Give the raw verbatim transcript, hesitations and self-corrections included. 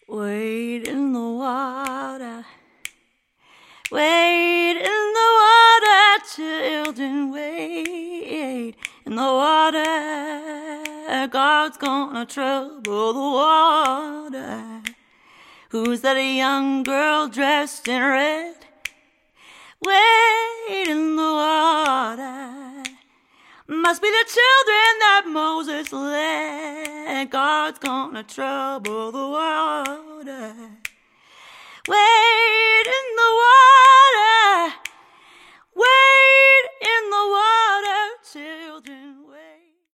Wade in the water, wade in the water, children, wade in the water. God's gonna trouble the water. Who's that young girl dressed in red? Wade in the water. Must be the children that Moses led. God's gonna trouble the water. Wade